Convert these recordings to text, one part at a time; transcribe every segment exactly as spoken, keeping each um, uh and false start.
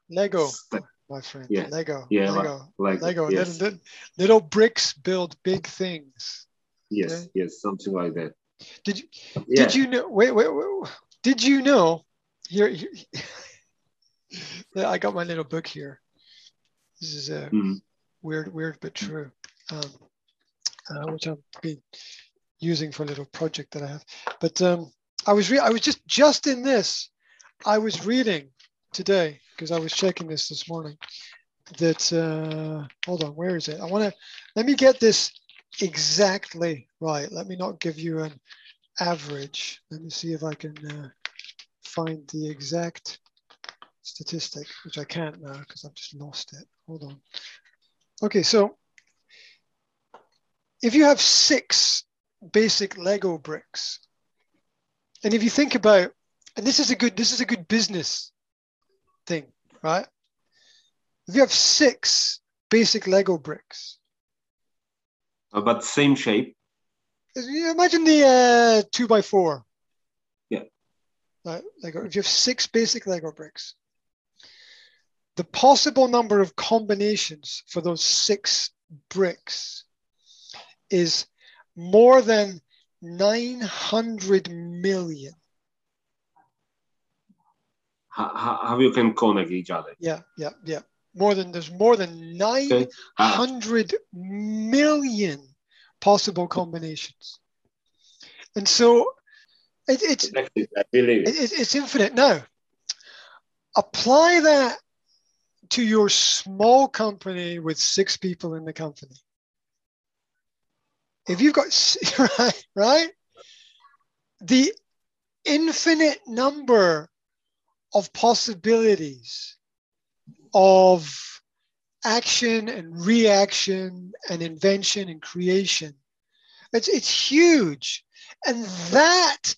Lego, St- my friend. yeah, Lego, yeah, like, Lego, like Lego. Little, yes, little, little bricks build big things. yes, Okay. yes, something like that. Did you did Yeah. you know? Wait, wait, wait. Did you know? Here, here I got my little book here. This is a Mm. weird, weird but true, um, uh, which I've been using for a little project that I have. But um, I was re- I was just just in this. I was reading today because I was checking this this morning. That uh, hold on, where is it? I want to let me get this exactly right. Let me not give you an average. Let me see if I can uh, find the exact statistic, which I can't now because I've just lost it. Hold on. Okay, so if you have six basic Lego bricks, and if you think about, and this is a good, this is a good business thing, right? If you have six basic Lego bricks, Uh, but same shape. you imagine the uh, two by four. Yeah. Right? Lego. If you have six basic Lego bricks, the possible number of combinations for those six bricks is more than nine hundred million. How, how, how you can connect each other? Yeah, yeah, yeah. More than there's more than nine hundred okay. uh, million possible combinations, and so it, it's I believe it. it, it's infinite. Now, apply that to your small company with six people in the company. If you've got right, right, the infinite number of possibilities of action and reaction and invention and creation. It's, it's huge. And that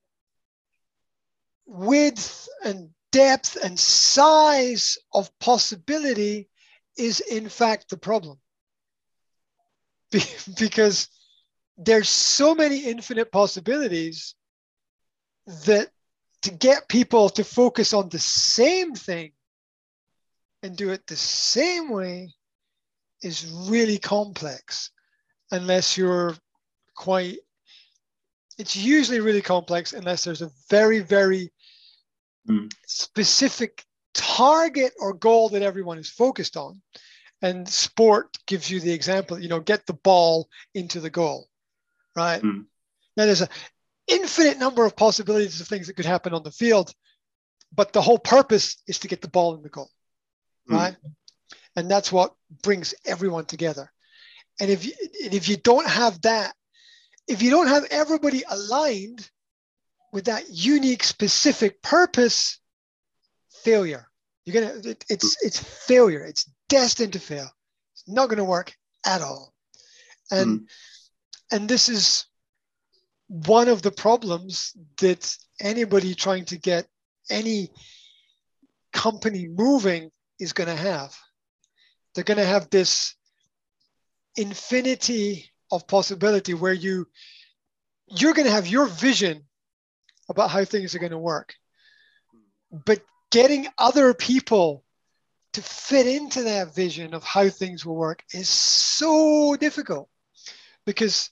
width and depth and size of possibility is in fact the problem. Be- because there's so many infinite possibilities that to get people to focus on the same thing and do it the same way is really complex unless you're quite, it's usually really complex unless there's a very, very mm. specific target or goal that everyone is focused on. And sport gives you the example, you know, get the ball into the goal, right? Mm. Now there's an infinite number of possibilities of things that could happen on the field, but the whole purpose is to get the ball in the goal, right? Mm. And that's what brings everyone together. And if you, and if you don't have that, if you don't have everybody aligned with that unique, specific purpose, failure. You're gonna. It, it's it's failure. It's destined to fail. It's not going to work at all. And mm. and this is one of the problems that anybody trying to get any company moving is going to have. They're going to have this infinity of possibility where you you're going to have your vision about how things are going to work, but getting other people to fit into that vision of how things will work is so difficult because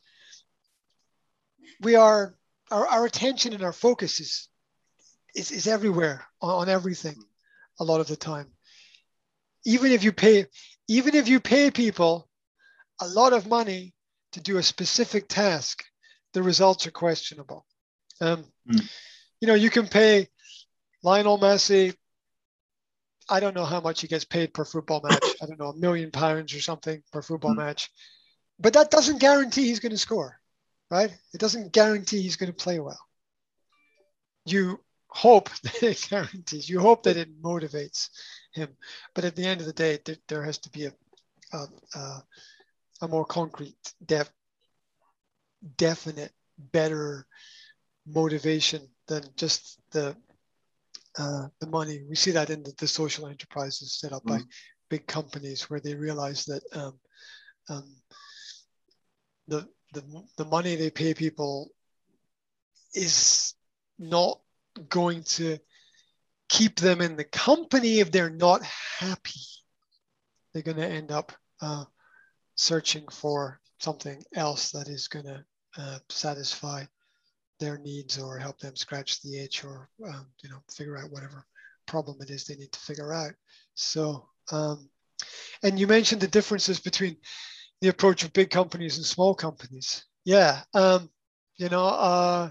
we are our, our attention and our focus is is, is everywhere on, on everything a lot of the time. Even if you pay even if you pay people a lot of money to do a specific task, the results are questionable. Um, mm. You know, you can pay Lionel Messi, I don't know how much he gets paid per football match. I don't know, a million pounds or something per football mm. match. But that doesn't guarantee he's going to score, right? It doesn't guarantee he's going to play well. You hope that it guarantees, you hope that it motivates him. But at the end of the day, there, there has to be a, a, a, a more concrete, def, definite, better motivation than just the uh, the money. We see that in the, the social enterprises set up mm-hmm. by big companies where they realize that um, um, the, the the money they pay people is not going to keep them in the company if they're not happy. They're going to end up uh, searching for something else that is going to uh, satisfy their needs or help them scratch the itch or um, you know, figure out whatever problem it is they need to figure out. So, um, and you mentioned the differences between the approach of big companies and small companies. Yeah, um, you know, uh,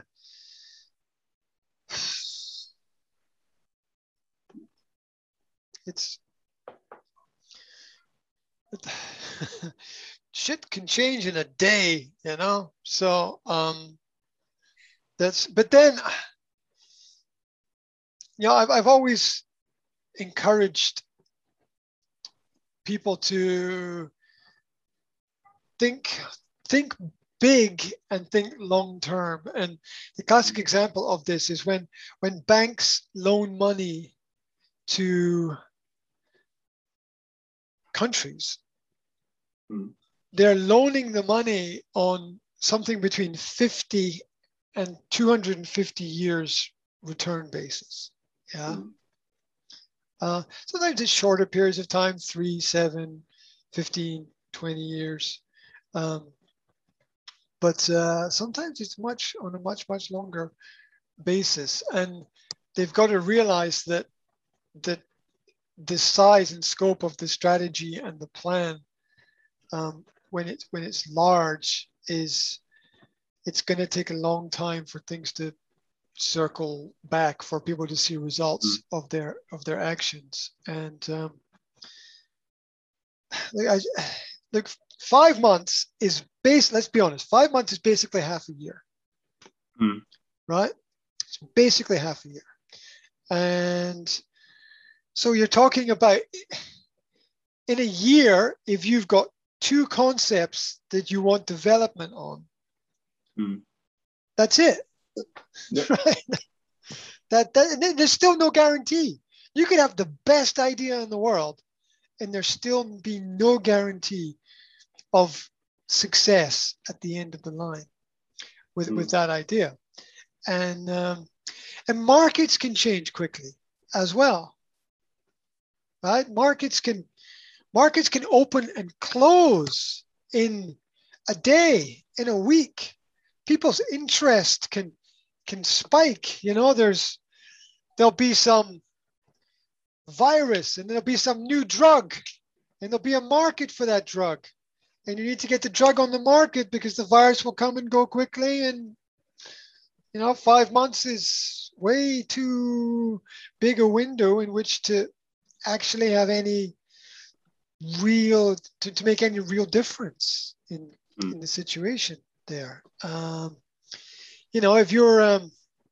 it's it, shit can change in a day, you know. So um, that's. But then, you know, I've I've always encouraged people to think think big and think long term. And the classic example of this is when when banks loan money to countries, Mm. they're loaning the money on something between fifty and two hundred fifty years return basis. Yeah. Mm. Uh, sometimes it's shorter periods of time, three, seven, fifteen, twenty years. Um, but uh, sometimes it's much on a much, much longer basis. And they've got to realize that that the size and scope of the strategy and the plan, um, when it's when it's large, is it's going to take a long time for things to circle back, for people to see results mm. of their of their actions. And um, like, I, look, five months is base. Let's be honest, five months is basically half a year, mm. right? It's basically half a year, and so you're talking about in a year, if you've got two concepts that you want development on, mm. that's it. Yeah. Right? That, that there's still no guarantee. You could have the best idea in the world, and there still be no guarantee of success at the end of the line with, mm. with that idea. And um, and markets can change quickly as well, right? Markets can markets can open and close in a day, in a week. People's interest can can spike. You know, there's there'll be some virus and there'll be some new drug, and there'll be a market for that drug, and you need to get the drug on the market because the virus will come and go quickly. And you know, five months is way too big a window in which to actually have any real to, to make any real difference in mm. in the situation there. Um, you know, if you're um,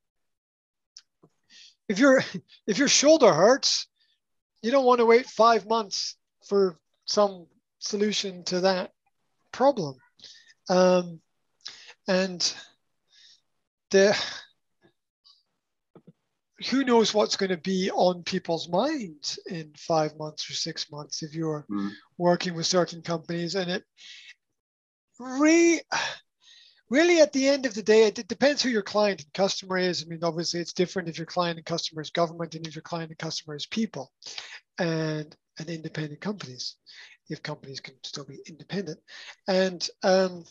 if your if your shoulder hurts, you don't want to wait five months for some solution to that problem. Um, and the who knows what's going to be on people's minds in five months or six months if you're mm. working with certain companies. And it really, really at the end of the day, it depends who your client and customer is. I mean, obviously it's different if your client and customer is government and if your client and customer is people and, and independent companies, if companies can still be independent. And um,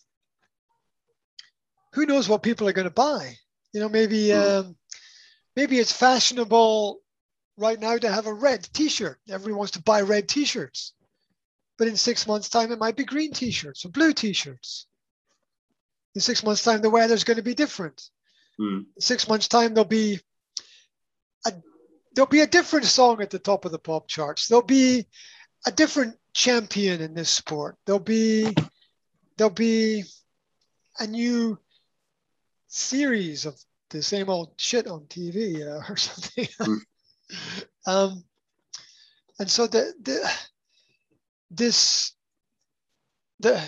who knows what people are going to buy? You know, maybe, mm. um, maybe it's fashionable right now to have a red t-shirt. Everyone wants to buy red t-shirts. But in six months' time, it might be green t-shirts or blue t-shirts. In six months' time, the weather's going to be different. Mm. In six months' time, there'll be a there'll be a different song at the top of the pop charts. There'll be a different champion in this sport. There'll be there'll be a new series of the same old shit on T V uh, or something. Mm. um, and so the the this the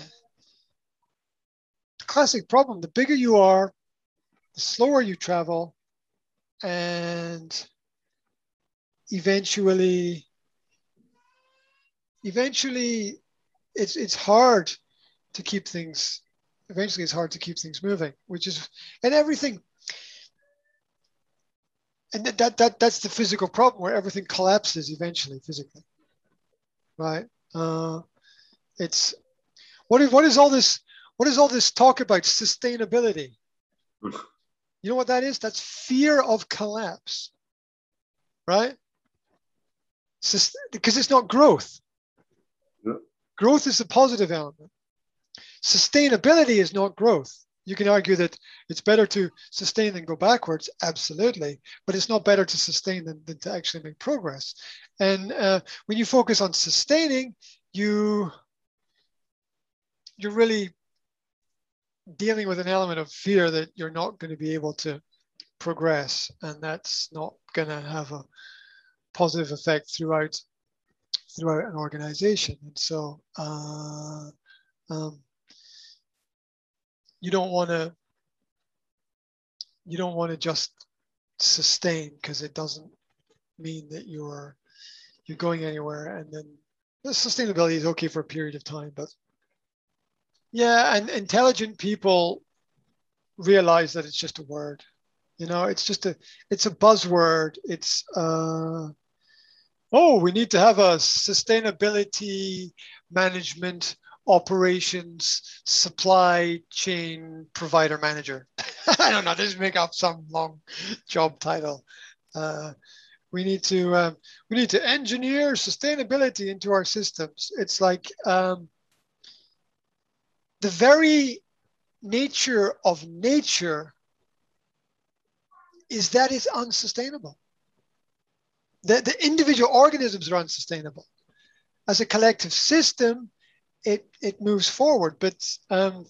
classic problem, the bigger you are, the slower you travel, and eventually eventually it's it's hard to keep things eventually it's hard to keep things moving, which is and everything and that, that that that's the physical problem where everything collapses eventually physically, right? Uh, it's what is what is all this? What is all this talk about sustainability? You know what that is? That's fear of collapse, right? Sus- because it's not growth. Yeah. Growth is the positive element. Sustainability is not growth. You can argue that it's better to sustain than go backwards, absolutely, but it's not better to sustain than, than to actually make progress. And uh, when you focus on sustaining, you you're really dealing with an element of fear that you're not going to be able to progress, and that's not going to have a positive effect throughout throughout an organization. And so uh, um, you don't want to you don't want to just sustain, because it doesn't mean that you're you're going anywhere. And then the sustainability is okay for a period of time, but yeah, and intelligent people realize that it's just a word. You know, it's just a it's a buzzword. It's uh oh, we need to have a sustainability management operations supply chain provider manager. I don't know, just make up some long job title. Uh, we need to um, we need to engineer sustainability into our systems. It's like um, the very nature of nature is that it's unsustainable. The, the individual organisms are unsustainable. As a collective system, it, it moves forward. But um,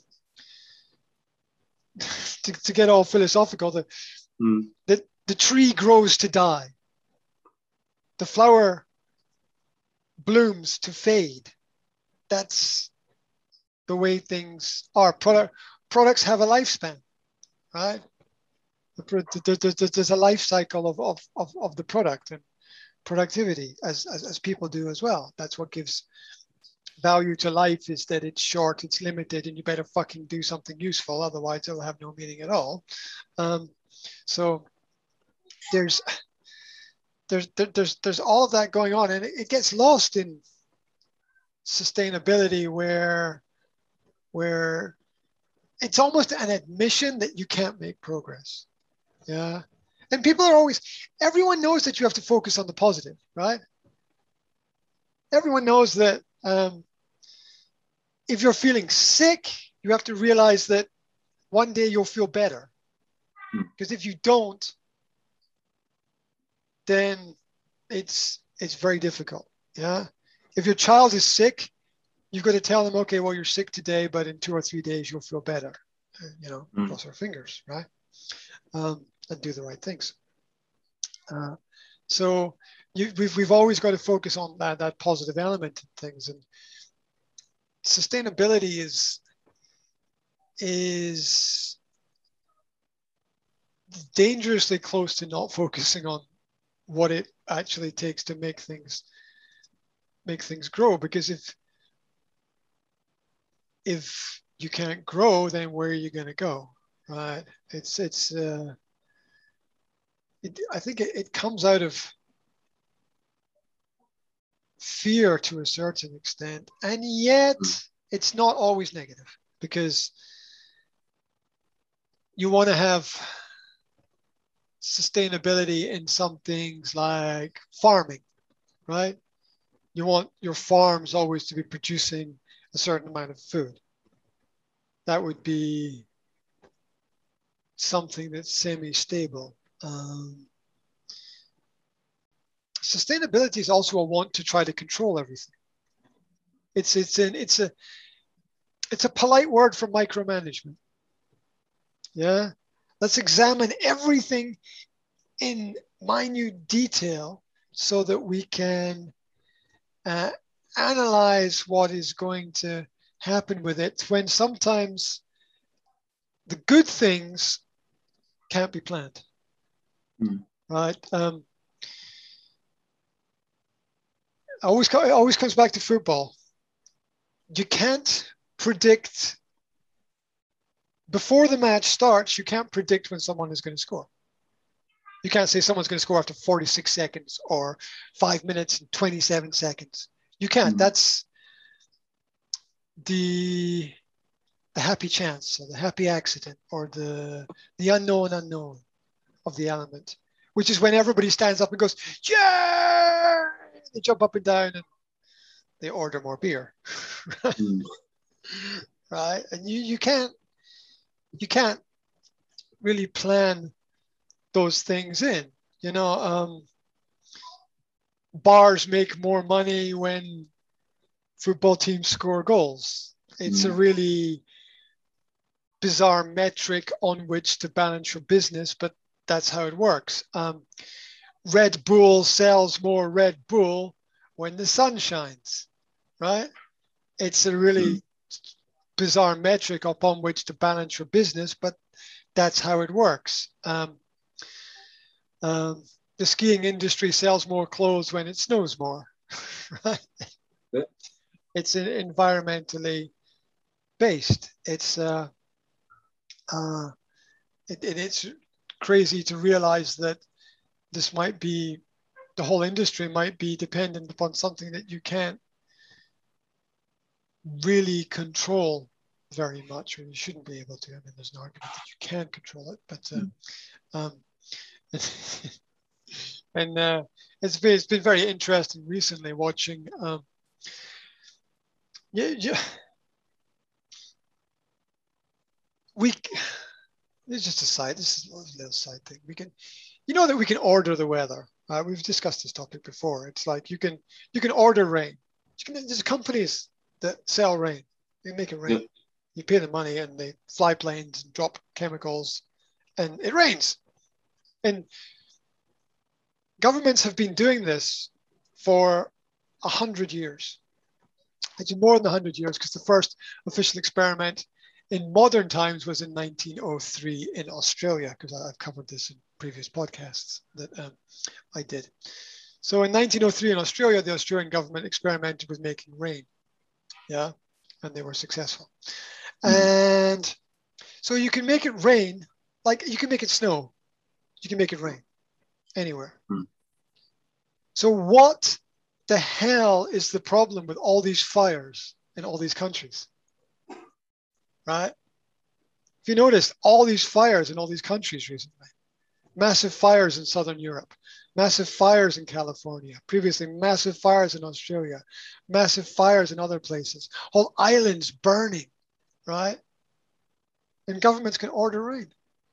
to, to get all philosophical, the, Mm. the, the tree grows to die. The flower blooms to fade. That's the way things are. Product, products have a lifespan, right? There's a life cycle of, of, of, of the product and productivity, as, as, as people do as well. That's what gives value to life, is that it's short, it's limited, and you better fucking do something useful. Otherwise, it'll have no meaning at all. Um, so there's there's there's there's all of that going on, and it, it gets lost in sustainability, where where it's almost an admission that you can't make progress. Yeah. And people are always, everyone knows that you have to focus on the positive, right? Everyone knows that um, if you're feeling sick, you have to realize that one day you'll feel better. Because if you don't, then it's it's very difficult. Yeah. If your child is sick, you've got to tell them, okay, well, you're sick today, but in two or three days you'll feel better. You know, mm. cross our fingers, right? Um, and do the right things. Uh, so you, we've we've always got to focus on that that positive element in things, and sustainability is is dangerously close to not focusing on what it actually takes to make things make things grow. Because if if you can't grow, then where are you going to go, right? It's it's uh, it, I think it, it comes out of fear to a certain extent, and yet it's not always negative, because you want to have sustainability in some things like farming, right? You want your farms always to be producing a certain amount of food. That would be something that's semi-stable. Um, sustainability is also a want to try to control everything. It's it's an it's a it's a polite word for micromanagement. Yeah, let's examine everything in minute detail so that we can uh, analyze what is going to happen with it, when sometimes the good things can't be planned. Mm. Right? Um, always, it always comes back to football. You can't predict, before the match starts, you can't predict when someone is going to score. You can't say someone's going to score after forty-six seconds or five minutes and twenty-seven seconds. You can't. Mm. That's the the happy chance or the happy accident or the the unknown unknown of the element, which is when everybody stands up and goes, yeah, they jump up and down and they order more beer. Mm. Right? And you you can't you can't really plan those things in. You know, um, bars make more money when football teams score goals. It's Mm. a really bizarre metric on which to balance your business, but that's how it works. Um, Red Bull sells more Red Bull when the sun shines, right? It's a really Mm. bizarre metric upon which to balance your business, but that's how it works. Um, um, the skiing industry sells more clothes when it snows more, right? Yeah. It's environmentally based. It's uh, uh, it, it, it's crazy to realize that this might be the whole industry might be dependent upon something that you can't really control very much, or you shouldn't be able to. I mean, there's an argument that you can control it, but uh, um, and uh, it's been it's been very interesting recently watching. Um, yeah, yeah, we. It's just a side. This is a little side thing. We can, you know, that we can order the weather. Uh, we've discussed this topic before. It's like you can you can order rain. You can, there's companies that sell rain. They make it rain. Yeah. You pay the money and they fly planes and drop chemicals, and it rains. And governments have been doing this for a hundred years. Actually, more than a hundred years, because the first official experiment in modern times was in nineteen oh three in Australia, because I've covered this in previous podcasts that um, I did. So in nineteen oh three in Australia, the Australian government experimented with making rain. Yeah, and they were successful. Mm. And so you can make it rain, like you can make it snow. You can make it rain anywhere. Mm. So what the hell is the problem with all these fires in all these countries? Right? If you notice, all these fires in all these countries recently, massive fires in Southern Europe, massive fires in California, previously massive fires in Australia, massive fires in other places, whole islands burning, right? And governments can order rain.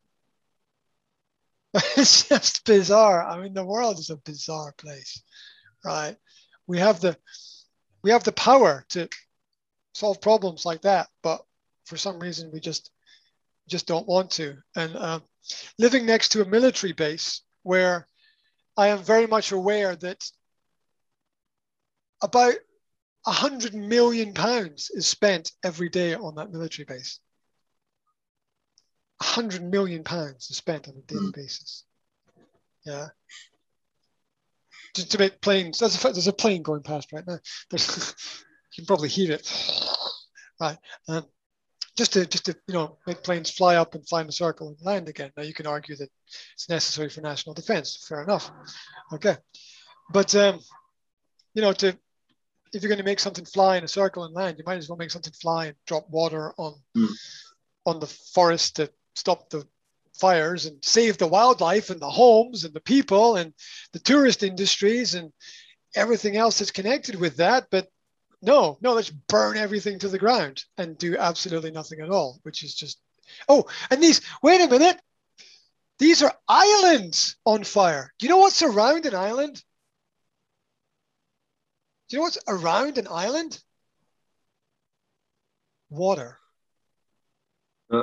It's just bizarre. I mean, the world is a bizarre place, right? We have the we have the power to solve problems like that, but for some reason we just just don't want to. And uh, living next to a military base where I am very much aware that about a hundred million pounds is spent every day on that military base. A hundred million pounds is spent on a daily Mm. basis. Yeah. To, to make planes, there's a, there's a plane going past right now. There's, you can probably hear it. Right. Um, just to just to you know make planes fly up and fly in a circle and land again. Now you can argue that it's necessary for national defense. Fair enough. Okay. But um, you know, to if you're going to make something fly in a circle and land, you might as well make something fly and drop water on Mm. on the forest to stop the fires and save the wildlife and the homes and the people and the tourist industries and everything else that's connected with that. But no, no, let's burn everything to the ground and do absolutely nothing at all, which is just, oh, and these, wait a minute, these are islands on fire. Do you know what's around an island? Do you know what's around an island? Water. Uh,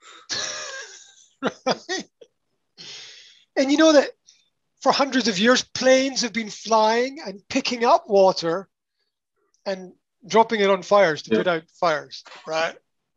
Right? And you know that for hundreds of years, planes have been flying and picking up water and dropping it on fires to yeah. put out fires, right?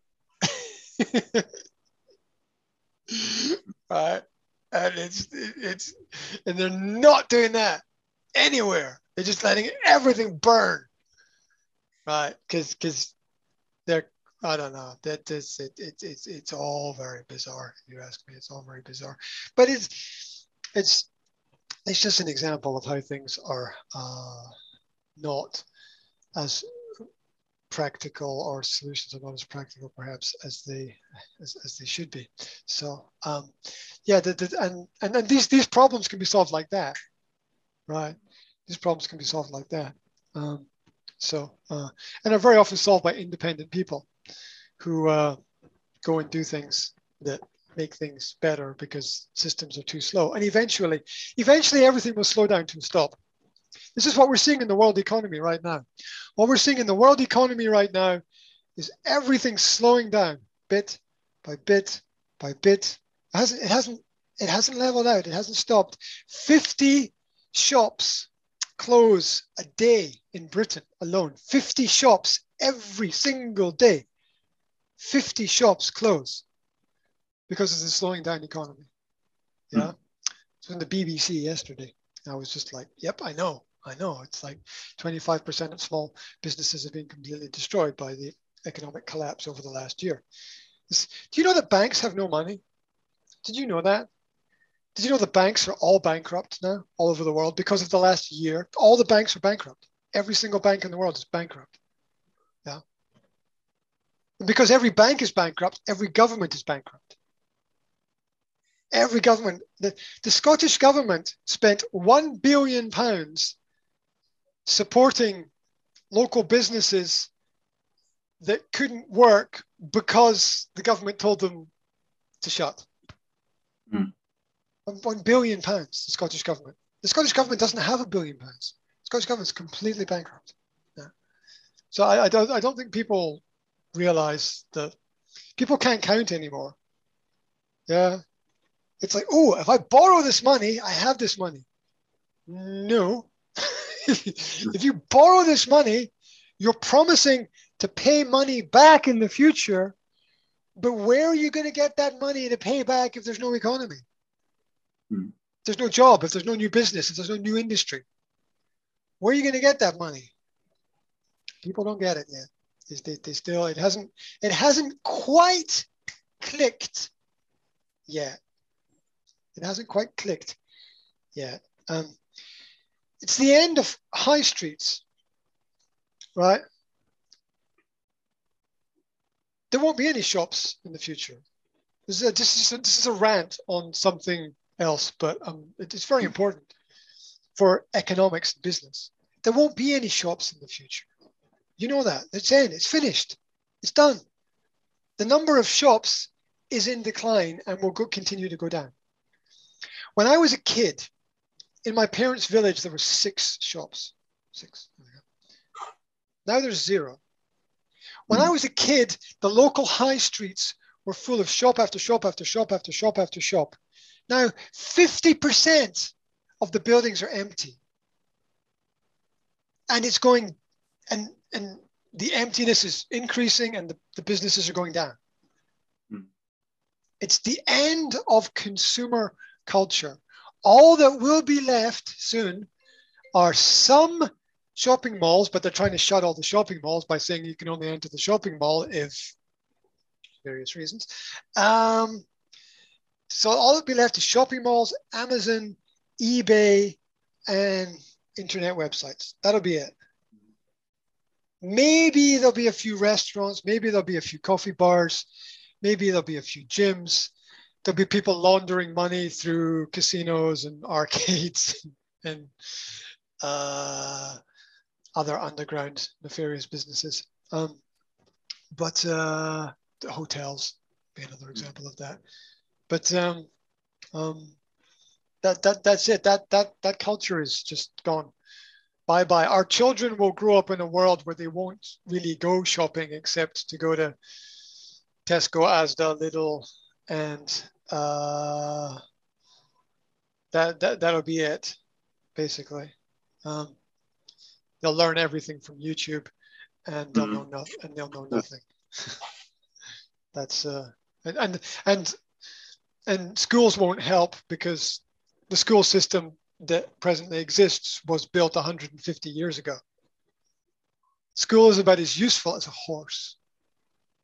Right? And it's it's and they're not doing that anywhere. They're just letting everything burn, right? Because because they're I don't know. That is it, it, it's it's all very bizarre. If you ask me, it's all very bizarre. But it's it's it's just an example of how things are uh, not as practical, or solutions are not as practical perhaps as they as, as they should be. So um, yeah, the, the, and, and and these these problems can be solved like that, right? These problems can be solved like that. Um, so uh, and are very often solved by independent people who uh, go and do things that make things better because systems are too slow. And eventually, eventually everything will slow down to a stop. This is what we're seeing in the world economy right now. What we're seeing in the world economy right now is everything slowing down bit by bit by bit. It hasn't, it hasn't, it hasn't leveled out. It hasn't stopped. fifty shops close a day in Britain alone. fifty shops every single day. fifty shops close because of the slowing down economy. Yeah. Mm. It's on the B B C yesterday. I was just like, yep, I know. I know. It's like twenty-five percent of small businesses have been completely destroyed by the economic collapse over the last year. This, do you know that banks have no money? Did you know that? Did you know the banks are all bankrupt now all over the world because of the last year? All the banks are bankrupt. Every single bank in the world is bankrupt. Yeah. And because every bank is bankrupt, every government is bankrupt. Every government, the, the Scottish government spent one billion pounds supporting local businesses that couldn't work because the government told them to shut. Mm. One billion pounds, the Scottish government. The Scottish government doesn't have a billion pounds. The Scottish government is completely bankrupt. Yeah. So I, I don't I don't think people realize that people can't count anymore. Yeah. It's like, oh, if I borrow this money, I have this money. No. If you borrow this money, you're promising to pay money back in the future, but where are you going to get that money to pay back if there's no economy? Hmm. There's no job, if there's no new business, if there's no new industry. Where are you going to get that money? People don't get it yet. They, they still, it hasn't, it hasn't quite clicked yet. It hasn't quite clicked yet. Um, it's the end of high streets, right? There won't be any shops in the future. This is a, this is a, this is a rant on something else, but um, it, it's very important for economics and business. There won't be any shops in the future. You know that. It's in. It's finished. It's done. The number of shops is in decline and will go, continue to go down. When I was a kid, in my parents' village, there were six shops. Six. Now there's zero. When I was a kid, the local high streets were full of shop after shop after shop after shop after shop. Now, fifty percent of the buildings are empty. And it's going, and, and the emptiness is increasing and the, the businesses are going down. Mm. It's the end of consumer culture. All that will be left soon are some shopping malls, but they're trying to shut all the shopping malls by saying you can only enter the shopping mall if various reasons. Um, so all that'll be left is shopping malls, Amazon, eBay, and internet websites. That'll be it. Maybe there'll be a few restaurants. Maybe there'll be a few coffee bars. Maybe there'll be a few gyms. There'll be people laundering money through casinos and arcades and uh, other underground nefarious businesses. Um, but uh, the hotels be another example of that. But um, um, that that that's it. That that that culture is just gone. Bye bye. Our children will grow up in a world where they won't really go shopping except to go to Tesco, Asda, Lidl, and uh, that that that'll be it, basically. Um, they'll learn everything from YouTube, and they'll know no, and they'll know nothing. That's uh, and, and and and schools won't help because the school system that presently exists was built one hundred fifty years ago. School is about as useful as a horse.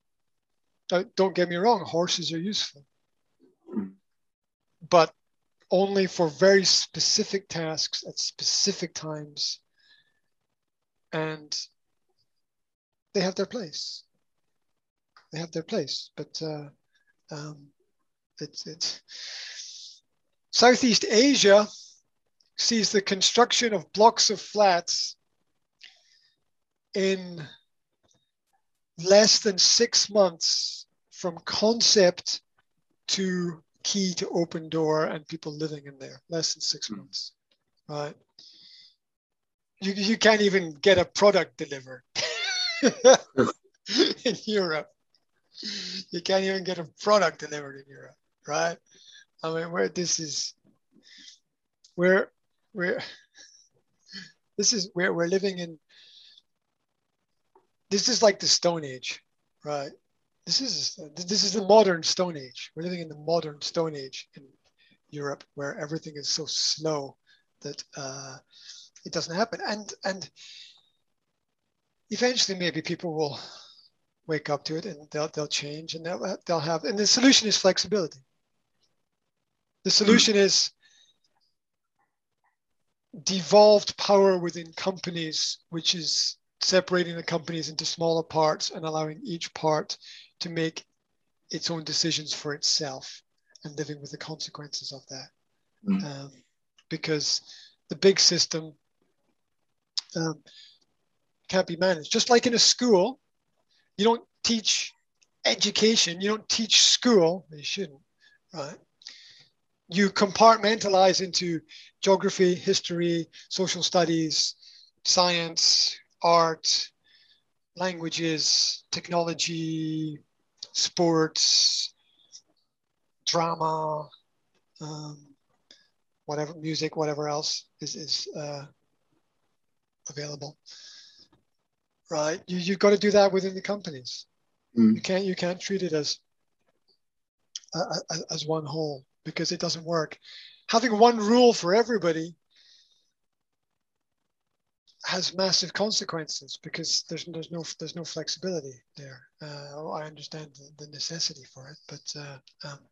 Don't, don't get me wrong, horses are useful, but only for very specific tasks at specific times, and they have their place. They have their place, but uh, um, it's it's Southeast Asia sees the construction of blocks of flats in less than six months from concept to key to open door and people living in there. Less than six months, right? You, you can't even get a product delivered in Europe. You can't even get a product delivered in Europe, right? I mean, where this is, where, where, this is where we're living in. This is like the Stone Age, right? This is this is the modern Stone Age. We're living in the modern Stone Age in Europe, where everything is so slow that uh, it doesn't happen. And and eventually, maybe people will wake up to it, and they'll they'll change, and they'll they'll have. And the solution is flexibility. The solution mm. is devolved power within companies, which is separating the companies into smaller parts and allowing each part to make its own decisions for itself and living with the consequences of that. Mm. Um, because the big system um, can't be managed. Just like in a school, you don't teach education, you don't teach school, you shouldn't, right? You compartmentalize into geography, history, social studies, science, art, languages, technology, sports, drama, um, whatever, music, whatever else is, is uh, available, right? You, you've got to do that within the companies. Mm. You can't, you can't treat it as, uh, as one whole, because it doesn't work. Having one rule for everybody has massive consequences because there's there's no there's no flexibility there. Uh, I understand the, the necessity for it, but uh, um,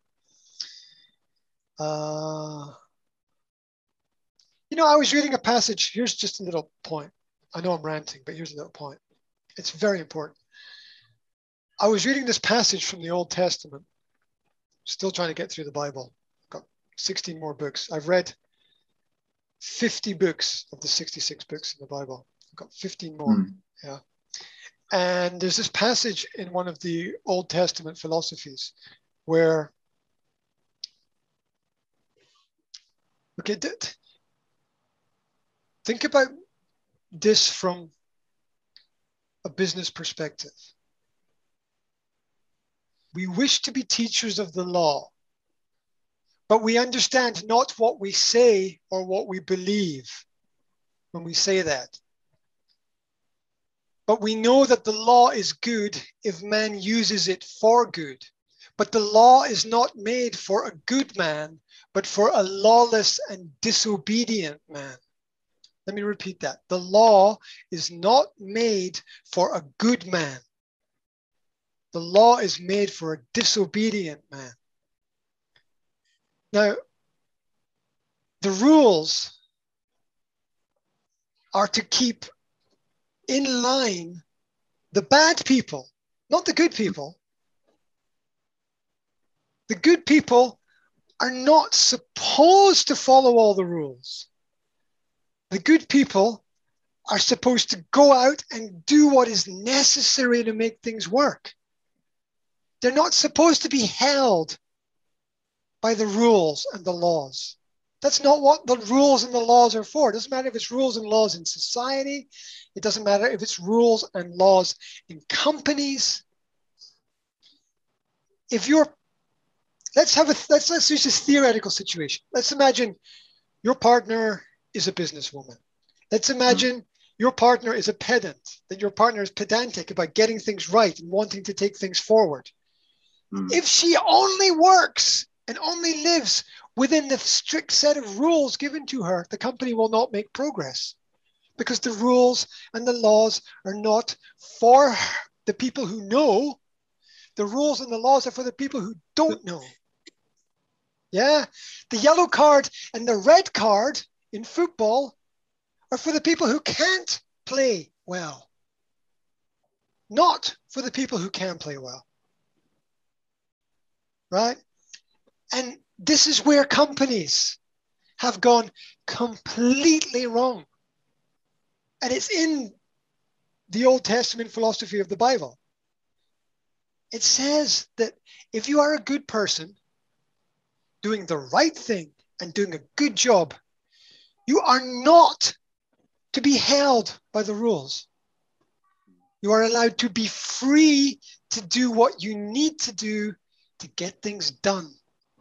uh, you know, I was reading a passage. Here's just a little point. I know I'm ranting, but here's a little point. It's very important. I was reading this passage from the Old Testament. Still trying to get through the Bible. Got sixteen more books. I've read fifty books of the sixty-six books in the Bible. I've got fifteen more. Mm. Yeah. And there's this passage in one of the Old Testament philosophies where, okay, th- think about this from a business perspective. We wish to be teachers of the law, but we understand not what we say or what we believe when we say that. But we know that the law is good if man uses it for good. But the law is not made for a good man, but for a lawless and disobedient man. Let me repeat that. The law is not made for a good man. The law is made for a disobedient man. Now, the rules are to keep in line the bad people, not the good people. The good people are not supposed to follow all the rules. The good people are supposed to go out and do what is necessary to make things work. They're not supposed to be held by the rules and the laws. That's not what the rules and the laws are for. It doesn't matter if it's rules and laws in society. It doesn't matter if it's rules and laws in companies. If you're, let's have a, let's, let's use this theoretical situation. Let's imagine your partner is a businesswoman. Let's imagine mm. your partner is a pedant, that your partner is pedantic about getting things right and wanting to take things forward. Mm. If she only works and only lives within the strict set of rules given to her, the company will not make progress because the rules and the laws are not for the people who know. The rules and the laws are for the people who don't know. Yeah. The yellow card and the red card in football are for the people who can't play well, not for the people who can play well. Right? And this is where companies have gone completely wrong. And it's in the Old Testament philosophy of the Bible. It says that if you are a good person, doing the right thing and doing a good job, you are not to be held by the rules. You are allowed to be free to do what you need to do to get things done.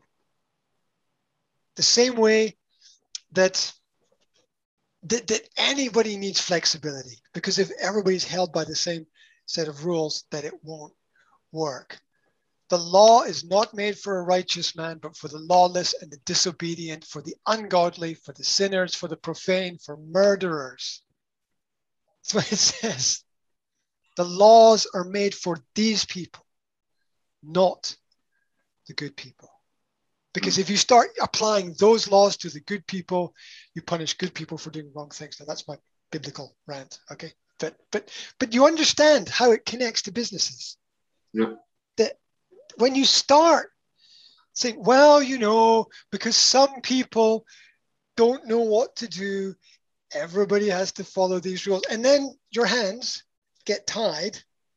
The same way that, that, that anybody needs flexibility, because if everybody's held by the same set of rules, that it won't work. The law is not made for a righteous man, but for the lawless and the disobedient, for the ungodly, for the sinners, for the profane, for murderers. That's what it says. The laws are made for these people, not the good people. Because if you start applying those laws to the good people, you punish good people for doing wrong things. Now that's my biblical rant, okay? But but but you understand how it connects to businesses. Yeah. That when you start saying, well, you know, because some people don't know what to do, everybody has to follow these rules, and then your hands get tied,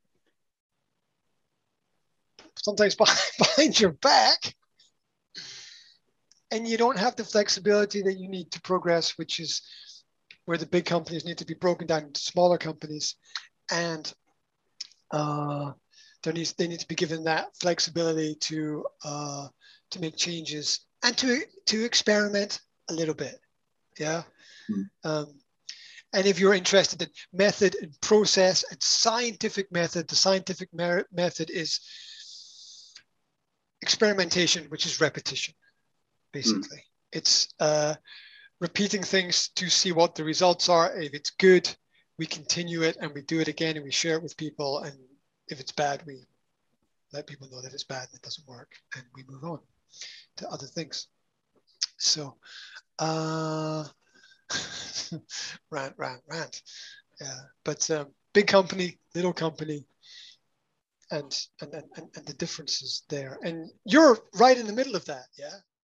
sometimes behind, behind your back, and you don't have the flexibility that you need to progress, which is where the big companies need to be broken down into smaller companies, and uh, there needs, they need to be given that flexibility to uh, to make changes and to to experiment a little bit. Yeah. Mm. Um, and if you're interested in method and process and scientific method, the scientific mer- method is experimentation, which is repetition, basically. Mm. It's uh, repeating things to see what the results are. If it's good, we continue it and we do it again and we share it with people. And if it's bad, we let people know that it's bad and it doesn't work, and we move on to other things. So, uh, rant, rant, rant. Yeah, but um, big company, little company, and, and and and the differences there. And you're right in the middle of that. Yeah.